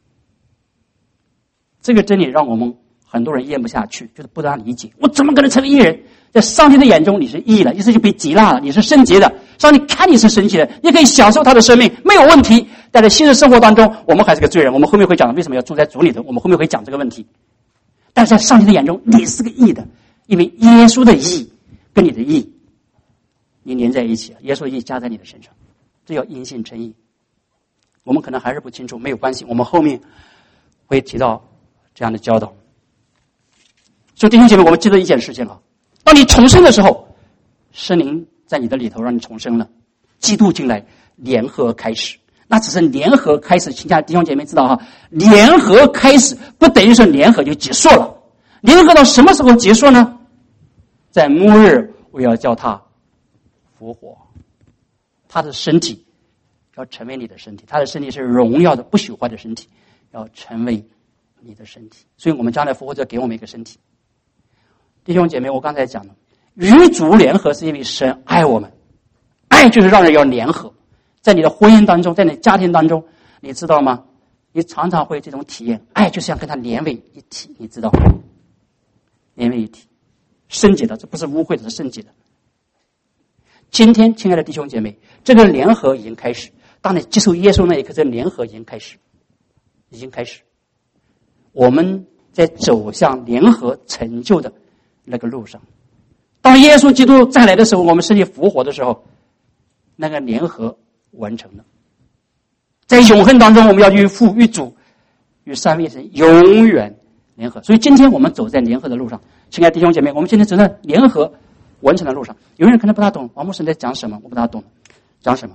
这个真理让我们很多人咽不下去，就是不大理解，我怎么可能成为义人？在上帝的眼中你是义了，意思就被极纳了，你是圣洁的，上帝看你是神奇的，你可以享受他的生命，没有问题。但在现实生活当中，我们还是个罪人，我们后面会讲为什么要住在主里头，我们后面会讲这个问题。但是在上帝的眼中你是个义的，因为耶稣的义跟你的义你连在一起了，耶稣的义加在你的身上，这叫因信称义。我们可能还是不清楚，没有关系，我们后面会提到这样的教导。所以弟兄姐妹，我们记得一件事情啊，当你重生的时候，圣灵在你的里头让你重生了，基督进来联合开始，那只是联合开始。请弟兄姐妹知道哈，联合开始不等于说联合就结束了，联合到什么时候结束呢？在末日我要叫他复活，他的身体要成为你的身体，他的身体是荣耀的不朽坏的身体，要成为你的身体。所以我们将来复活者给我们一个身体。弟兄姐妹，我刚才讲了，与主联合是因为神爱我们，爱就是让人要联合。在你的婚姻当中，在你的家庭当中，你知道吗？你常常会这种体验，爱就是想跟他连为一体，你知道吗？连为一体，圣洁的，这不是污秽的，是圣洁的。今天亲爱的弟兄姐妹，这个联合已经开始，当你接受耶稣那一刻，这个联合已经开始，已经开始。我们在走向联合成就的那个路上，当耶稣基督再来的时候，我们身体复活的时候，那个联合完成了。在永恒当中，我们要与父、与主、与三位一神永远联合。所以今天我们走在联合的路上，亲爱的弟兄姐妹，我们今天走在联合完成的路上。有人可能不大懂王牧师在讲什么，我不大懂，讲什么？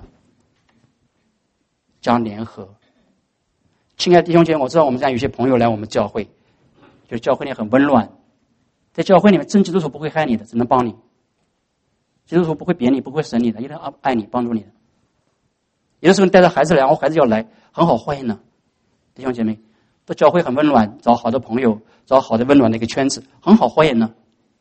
讲联合。亲爱的弟兄姐妹，我知道我们家有些朋友来我们教会，就是教会里很温暖，在教会里面真基督徒不会害你的，只能帮你，基督徒不会贬你，不会审你的，一定爱你，帮助你的。有的时候带着孩子来，我孩子要来，很好欢迎呢。弟兄姐妹，到教会很温暖，找好的朋友，找好的温暖的一个圈子，很好欢迎呢。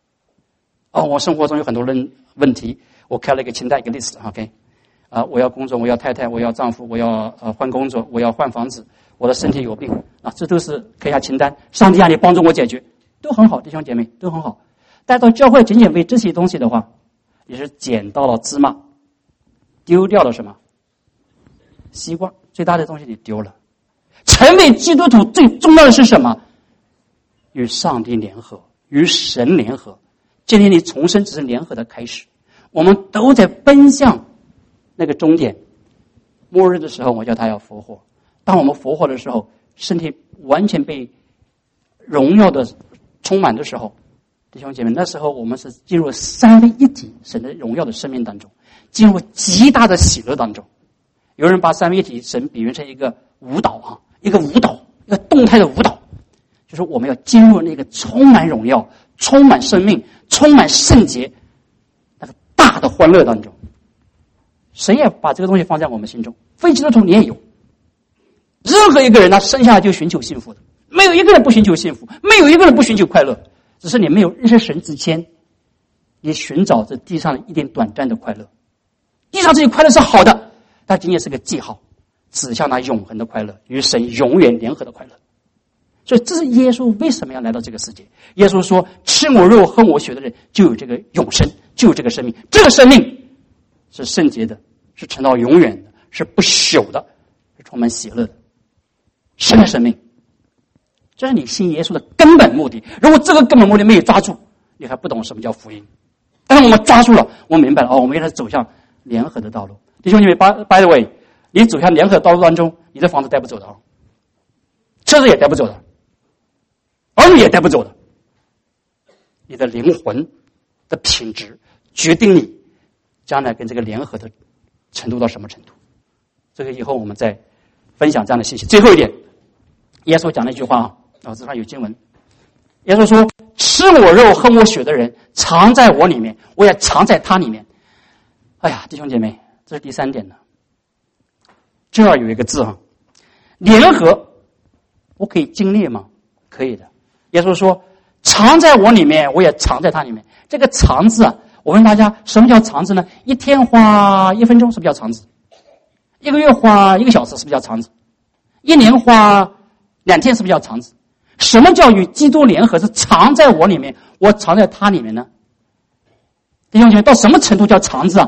我生活中有很多人问题，我开了一个清单，一个 list， OK， 我要工作，我要太太，我要丈夫，我要换工作，我要换房子，我的身体有病这都是开下清单。上帝让你帮助我解决，都很好，弟兄姐妹都很好。但到教会仅仅为这些东西的话，你是捡到了芝麻，丢掉了什么？西瓜。最大的东西你丢了。成为基督徒最重要的是什么？与上帝联合，与神联合。今天你重生只是联合的开始，我们都在奔向那个终点。末日的时候，我叫他要复活。当我们复活的时候，身体完全被荣耀的充满的时候，弟兄姐妹，那时候我们是进入三位一体神的荣耀的生命当中，进入极大的喜乐当中。有人把三位一体神比喻成一个舞蹈一个舞蹈，一个动态的舞蹈，就是我们要进入那个充满荣耀、充满生命、充满圣洁那个大的欢乐当中。神也把这个东西放在我们心中，非基督徒你也有。任何一个人他生下来就寻求幸福的，没有一个人不寻求幸福，没有一个人不寻求快乐，只是你没有认识神之前，你寻找这地上的一点短暂的快乐。地上这些快乐是好的，但仅仅是个记号，指向那永恒的快乐，与神永远联合的快乐。所以这是耶稣为什么要来到这个世界。耶稣说，吃我肉喝我血的人就有这个永生，就有这个生命。这个生命是圣洁的，是存到永远的，是不朽的，是充满喜乐的神的生命。这是你信耶稣的根本目的。如果这个根本目的没有抓住，你还不懂什么叫福音。但是我们抓住了，我们明白了，我们原来走向联合的道路。弟兄姐妹 by the way， 你走向联合的道路当中，你的房子带不走的，车子也带不走的，儿女也带不走的。你的灵魂的品质决定你将来跟这个联合的程度到什么程度。这个以后我们再分享这样的信息。最后一点，耶稣讲了一句话这上有经文。耶稣说，吃我肉喝我血的人藏在我里面，我也藏在他里面。哎呀，弟兄姐妹，这是第三点了。这儿有一个字联合，我可以经历吗？可以的。耶稣说，藏在我里面，我也藏在他里面。这个藏字我问大家，什么叫藏字呢？一天花1分钟是不是叫藏字？一个月花1个小时是不是叫藏字？一年花2天是不是叫藏字？什么叫与基督联合？是藏在我里面，我藏在他里面呢？弟兄姐妹，到什么程度叫藏字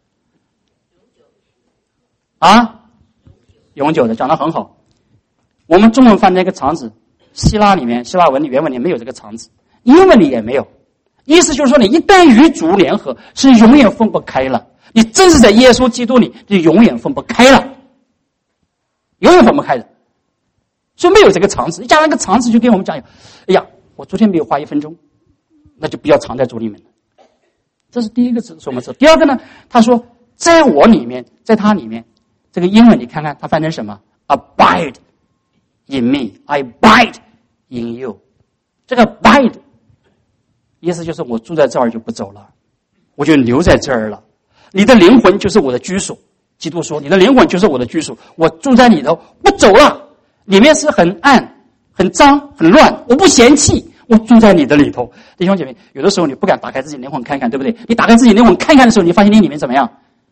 永久的，讲得很好。我们中文翻那个藏字，希腊文原文里没有这个藏字，英文里也没有。意思就是说，你一旦与主联合，是永远分不开了。你真是在耶稣基督里，就永远分不开了，永远分不开的。所以没有这个藏字，加上个藏字就跟我们讲，哎呀，我昨天没有花1分钟，那就不要藏在主里面了。这是第一个字，什么字？第二个呢？他说，在我里面，在他里面。这个英文你看看，它翻成什么 ？Abide in me, I abide in you。这个 abide 意思就是我住在这儿就不走了，我就留在这儿了。你的灵魂就是我的居所。基督说，你的灵魂就是我的居所，我住在里头不走了。里面是很暗、很脏、很乱，我不嫌弃，我住在你的里头。弟兄姐妹，有的时候你不敢打开自己灵魂看看，对不对？你打开自己灵魂看看的时候，你发现你里面怎么样？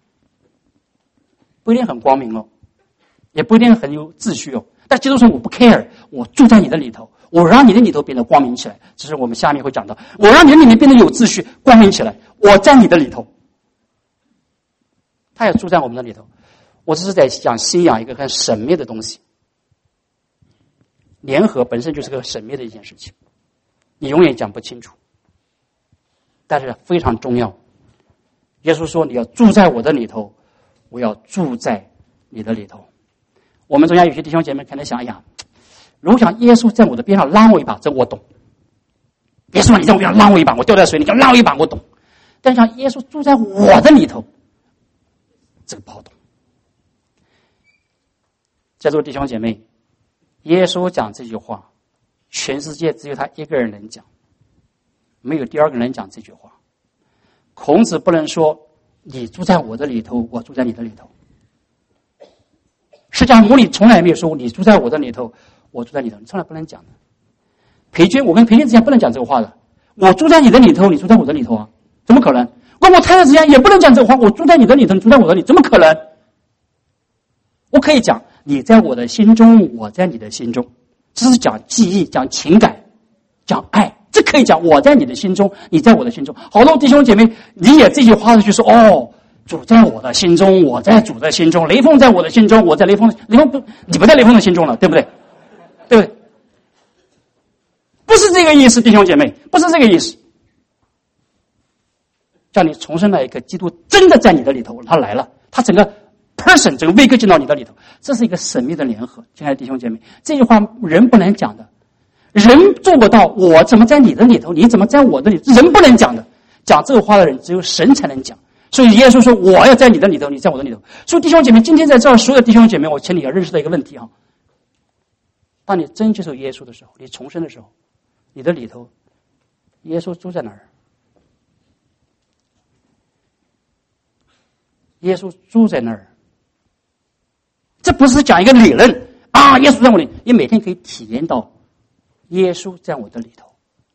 不一定很光明也不一定很有秩序但基督说，我不 care， 我住在你的里头，我让你的里头变得光明起来。这是我们下面会讲到，我让你的里面变得有秩序、光明起来。我在你的里头，他也住在我们的里头。我只是在讲信仰一个很神秘的东西。联合本身就是个神秘的一件事情，你永远讲不清楚，但是非常重要。耶稣说，你要住在我的里头，我要住在你的里头。我们中间有些弟兄姐妹可能想，哎呀，如果想耶稣在我的边上拉我一把，这我懂。耶稣你在我边上拉我一把，我掉在水里，你要拉我一把，我懂。但是像耶稣住在我的里头，这个不好懂。在座弟兄姐妹，耶稣讲这句话，全世界只有他一个人能讲，没有第二个人讲这句话。孔子不能说你住在我的里头，我住在你的里头。释迦牟尼从来没有说你住在我的里头，我住在你的，你从来不能讲的。裴军，我跟裴军之前不能讲这个话的。我住在你的里头，你住在我的里头怎么可能？跟我太太之间也不能讲这个话，我住在你的里头，你住在我的里，怎么可能？我可以讲你在我的心中，我在你的心中，这是讲记忆，讲情感，讲爱，这可以讲我在你的心中，你在我的心中。好多弟兄姐妹理解这句话的就说，哦，主在我的心中，我在主的心中，雷锋在我的心中，我在雷锋不，你不在雷锋的心中了，对不对？对不对？不是这个意思，弟兄姐妹，不是这个意思。叫你重生了一个基督真的在你的里头，他来了，他整个 person 整个微格进到你的里头，这是一个神秘的联合。亲爱的弟兄姐妹，这句话人不能讲的，人做不到。我怎么在你的里头，你怎么在我的里头，人不能讲的。讲这个话的人只有神才能讲。所以耶稣说我要在你的里头，你在我的里头。所以弟兄姐妹，今天在这儿所有的弟兄姐妹，我请你要认识到一个问题啊，当你真接受耶稣的时候，你重生的时候，你的里头耶稣住在哪儿？耶稣住在那儿，这不是讲一个理论啊！耶稣在我里，你每天可以体验到耶稣在我的里头。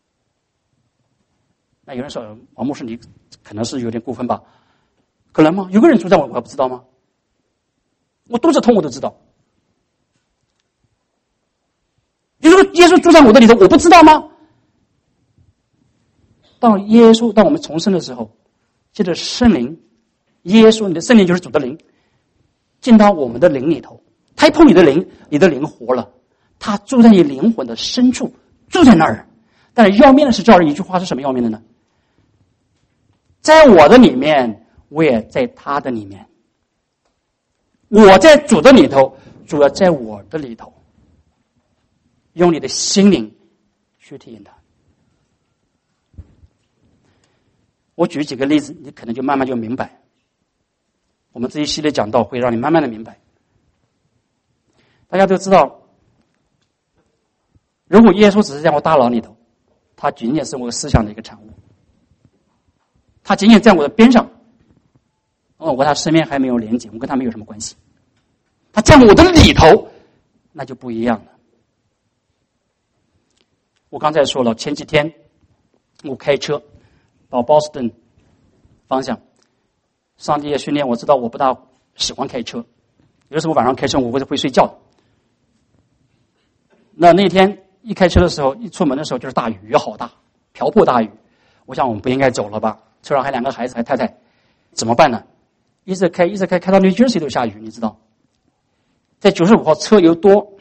那有人说，王牧师，你可能是有点过分吧？可能吗？有个人住在我还不知道吗？我肚子痛我都知道。你说耶稣住在我的里头，我不知道吗？当我们重生的时候，借着圣灵。耶稣，你的圣灵就是主的灵，进到我们的灵里头，他一碰你的灵，你的灵活了，他住在你灵魂的深处，住在那儿。但是要命的是，这儿一句话是什么要命的呢？在我的里面，我也在他的里面。我在主的里头，主要在我的里头。用你的心灵去体验它。我举几个例子，你可能就慢慢就明白。我们这一系列讲道会让你慢慢的明白。大家都知道，如果耶稣只是在我大脑里头，他仅仅是我思想的一个产物，他仅仅在我的边上，我跟他身边还没有连接，我跟他没有什么关系。他在我的里头，那就不一样了。我刚才说了，前几天我开车到波士顿方向，上帝也训练我，知道我不大喜欢开车，有的时候晚上开车我会睡觉。那天一开车的时候，一出门的时候就是大雨，雨好大，瓢泼大雨。我想我们不应该走了吧，车上还两个孩子还太太，怎么办呢？一直开到New Jersey都下雨，你知道，在95号车油多，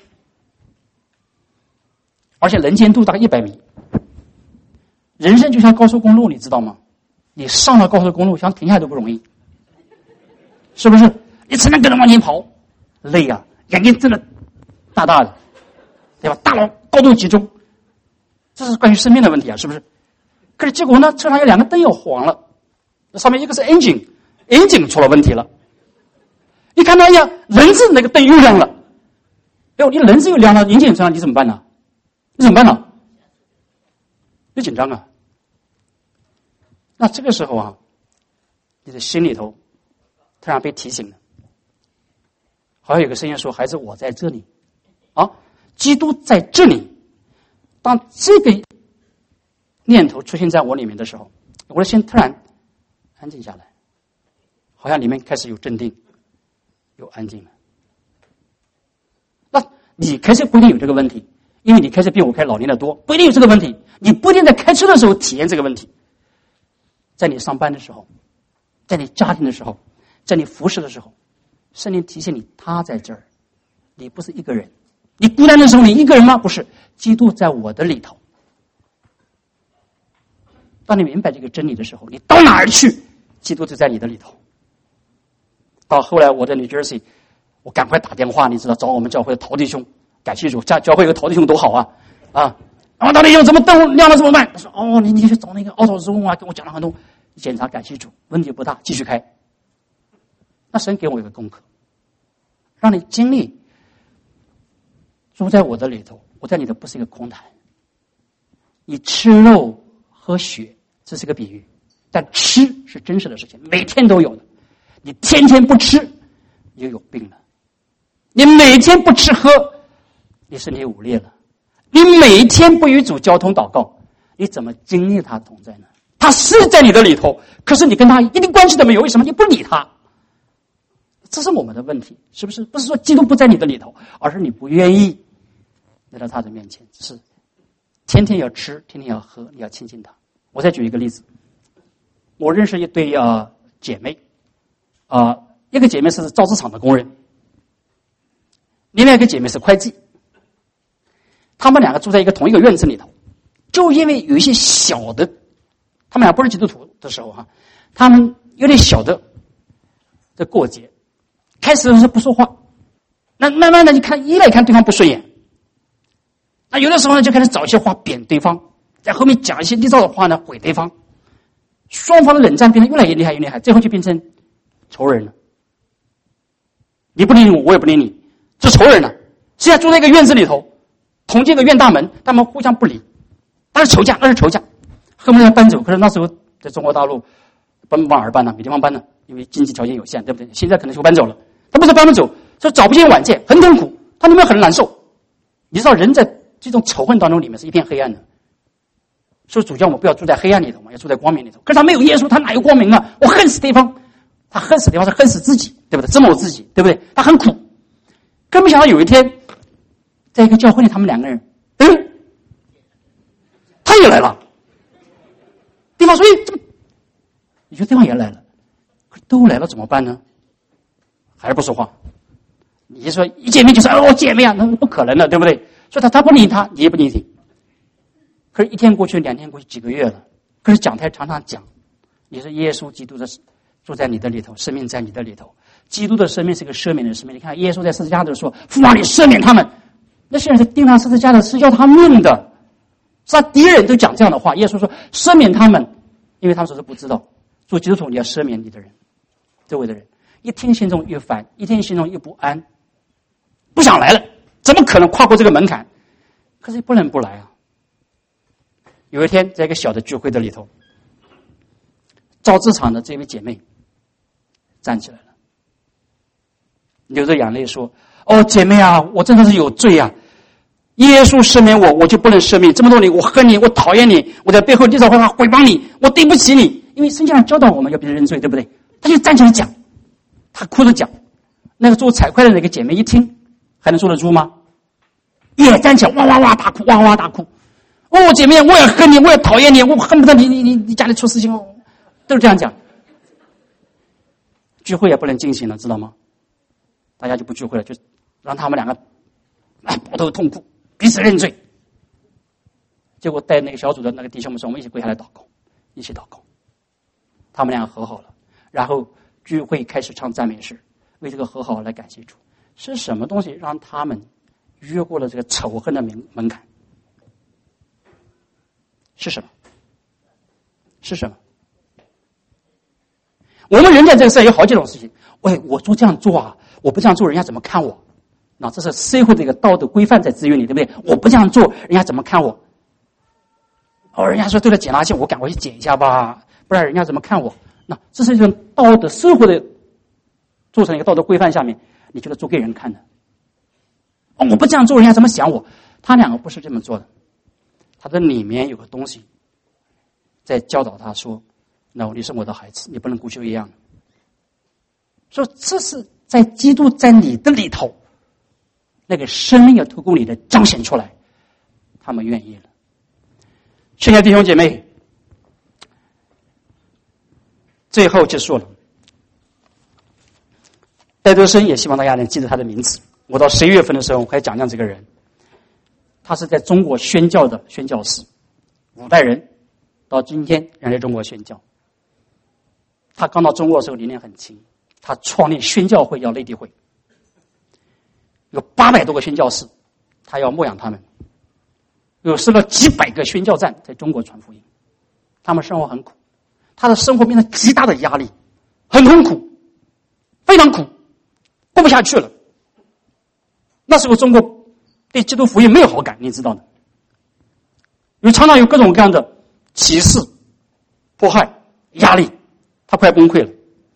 而且能见度大概100米。人生就像高速公路，你知道吗？你上了高速公路想停下来都不容易，是不是？你只能跟着往前跑，累啊，眼睛真的大大的，对吧？大脑高度集中，这是关于生命的问题啊，是不是？可是结果呢，车上有两个灯要黄了，那上面一个是 engine 出了问题了。你看到一下，人字那个灯又亮了，哎呦，你人字又亮了，engine上你怎么办呢？你怎么办呢？你紧张啊。那这个时候啊，你的心里头突然被提醒了，好像有个声音说：“孩子，我在这里啊，基督在这里。”当这个念头出现在我里面的时候，我的心突然安静下来，好像里面开始有镇定，有安静了。那你开车不一定有这个问题，因为你开车比我开老年的多，不一定有这个问题。你不一定在开车的时候体验这个问题，在你上班的时候，在你家庭的时候，在你服侍的时候，圣灵提醒你，他在这儿，你不是一个人。你孤单的时候，你一个人吗？不是，基督在我的里头。当你明白这个真理的时候，你到哪儿去，基督就在你的里头。到后来我在 New Jersey， 我赶快打电话，你知道，找我们教会的陶弟兄，感谢主，教会有个陶弟兄多好啊！然后陶弟兄怎么灯亮了怎么办？他说：“哦，你去找那个奥陶之翁啊，跟我讲了很多。”检查感谢主，问题不大，继续开。那神给我一个功课，让你经历住在我的里头，我在你的不是一个空谈。你吃肉喝血，这是个比喻，但吃是真实的事情，每天都有的。你天天不吃，你就有病了；你每天不吃喝，你身体五裂了；你每天不与主交通祷告，你怎么经历他的同在呢？ 他是在你的里头，可是你跟他一点关系都没有，为什么你不理他？这是我们的问题，是不是？不是说基督不在你的里头，而是你不愿意来到他的面前，只是天天要吃，天天要喝，你要亲近他。我再举一个例子，我认识一对姐妹，一个姐妹是造纸厂的工人，另外一个姐妹是会计，他们两个住在一个同一个院子里头，就因为有一些小的，他们俩不是基督徒的时候他们有点小的这过节，开始的时候不说话，那慢慢的你看一来看对方不顺眼，那有的时候呢就开始找一些话贬对方，在后面讲一些捏造的话呢毁对方，双方的冷战变得越来越厉害越厉害，最后就变成仇人了。你不理我，我也不理你，是仇人了。现在住在一个院子里头，同进个院大门，他们互相不理，那是仇家，那是仇家。后面要搬走，可是那时候在中国大陆不往哪儿搬呢？没地方搬呢，因为经济条件有限，对不对？现在可能就搬走了，他不是搬不走，是找不见晚见，很痛苦，他里面很难受。你知道人在这种仇恨当中里面是一片黑暗的，所以主教我们不要住在黑暗里头嘛，要住在光明里头。可是他没有耶稣，他哪有光明啊？我恨死对方，他恨死对方是恨死自己，对不对？折磨自己，对不对？他很苦。更没想到有一天，在一个教会里，他们两个人，他也来了。对方说：“怎么？你说对方也来了，可是都来了怎么办呢？还是不说话。你说一见面就说我姐妹啊，那不可能的，对不对？所以他不理他，你也不理你。可是一天过去，2天过去，几个月了，可是讲台常常讲，你说耶稣基督的住在你的里头，生命在你的里头。基督的生命是个赦免的生命。你看耶稣在十字架的时候说：“父啊，你赦免他们。”那些人是钉上十字架的，是要他命的。是他敌人都讲这样的话。耶稣说：“赦免他们，因为他们只是不知道。”做基督徒你要赦免你的人，周围的人，一听心中越烦，一听心中越不安，不想来了，怎么可能跨过这个门槛？可是不能不来啊。有一天，在一个小的聚会的里头，造纸厂的这位姐妹站起来了，流着眼泪说：“哦，姐妹啊，我真的是有罪啊！耶稣赦免我，我就不能赦免这么多年，我恨你，我讨厌你，我在背后捏造话诽谤你，我对不起你。”因为圣经上教导我们要别人认罪，对不对？他就站起来讲，他哭着讲。那个做彩块的那个姐妹一听，还能坐得住吗？也站起来哇哇哇大哭，哇哇大哭。哦，姐妹，我也恨你，我也讨厌你，我恨不得你家里出事情哦，都是这样讲。聚会也不能进行了，知道吗？大家就不聚会了，就让他们两个抱头痛哭，彼此认罪。结果带那个小组的那个弟兄们说：“我们一起跪下来祷告，一起祷告。”他们两个和好了，然后聚会开始唱赞美诗，为这个和好来感谢主。是什么东西让他们越过了这个仇恨的门槛？是什么？是什么？我们人在这个世界有好几种事情。喂，我做这样做啊，我不这样做，人家怎么看我？那这是社会的一个道德规范在制约你，对不对？我不这样做，人家怎么看我？哦，人家说对了，捡垃圾，我赶快去捡一下吧，不然人家怎么看我？那这是一种道德社会的做成一个道德规范下面，你觉得做给人看的。哦，我不这样做，人家怎么想我？他两个不是这么做的，他的里面有个东西在教导他说：“那你是我的孩子，你不能孤休一样的。”说这是在基督在你的里头，那个生命要透过你的彰显出来，他们愿意了。亲爱的弟兄姐妹，最后结束了。戴德生也希望大家能记得他的名字。我到11月份的时候，我还讲这个人，他是在中国宣教的宣教士，5代人，到今天仍在中国宣教。他刚到中国的时候理念很轻，他创立宣教会叫内地会，有800多个宣教士，他要牧养他们。有设了几百个宣教站在中国传福音，他们生活很苦，他的生活变成极大的压力，很痛苦，非常苦，过不下去了。那时候中国对基督福音没有好感，你知道的，因为常常有各种各样的歧视、迫害、压力，他快崩溃了。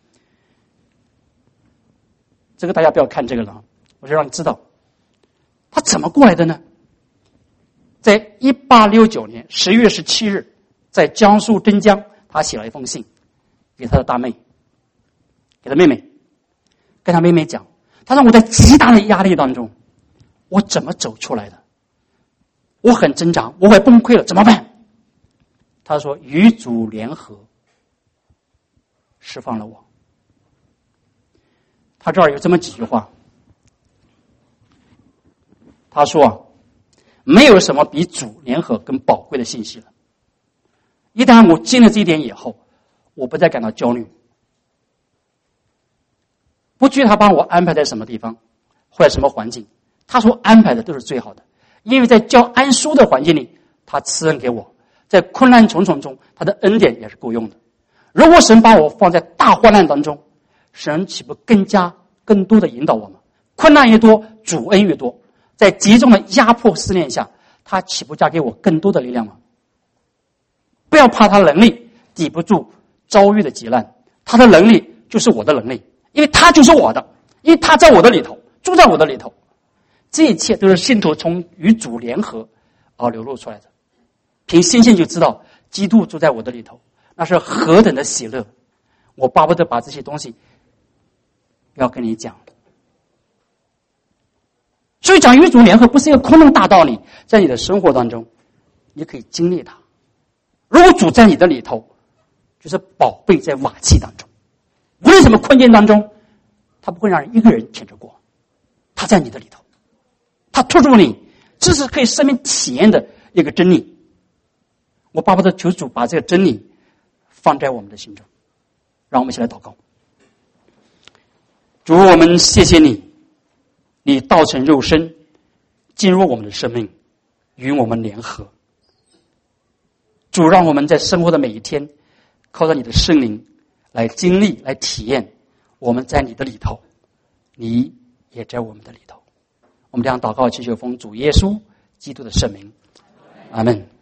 这个大家不要看这个了，我就让你知道他怎么过来的呢？在1869年11月17日，在江苏镇江他写了一封信给他的大妹，给他妹妹，跟他妹妹讲，他说我在极大的压力当中，我怎么走出来的？我很挣扎，我快崩溃了，怎么办？他说与主联合释放了我。他这儿有这么几句话，他说没有什么比主联合更宝贵的信息了。一旦我经历这一点以后，我不再感到焦虑，不惧他帮我安排在什么地方或者什么环境，他所安排的都是最好的。因为在较安舒的环境里，他赐恩给我，在困难重重中，他的恩典也是够用的。如果神把我放在大患难当中，神岂不更多的引导我们？困难越多，主恩越多。在极重的压迫试炼下，他岂不加给我更多的力量吗？不要怕他能力抵不住遭遇的急难，他的能力就是我的能力，因为他就是我的，因为他在我的里头，住在我的里头。这一切都是信徒从与主联合而流露出来的。凭信心就知道基督住在我的里头，那是何等的喜乐。我巴不得把这些东西要跟你讲。所以讲与主联合不是一个空洞大道理，在你的生活当中你可以经历它。如果主在你的里头，就是宝贝在瓦器当中，无论什么困境当中，他不会让人一个人舔着过，他在你的里头，他托住你，这是可以生命体验的一个真理。我巴不得求主把这个真理放在我们的心中。让我们一起来祷告。主，我们谢谢你，你道成肉身进入我们的生命，与我们联合。主，让我们在生活的每一天靠着你的圣灵来经历来体验，我们在你的里头，你也在我们的里头。我们这样祷告祈求奉主耶稣基督的圣名，阿们。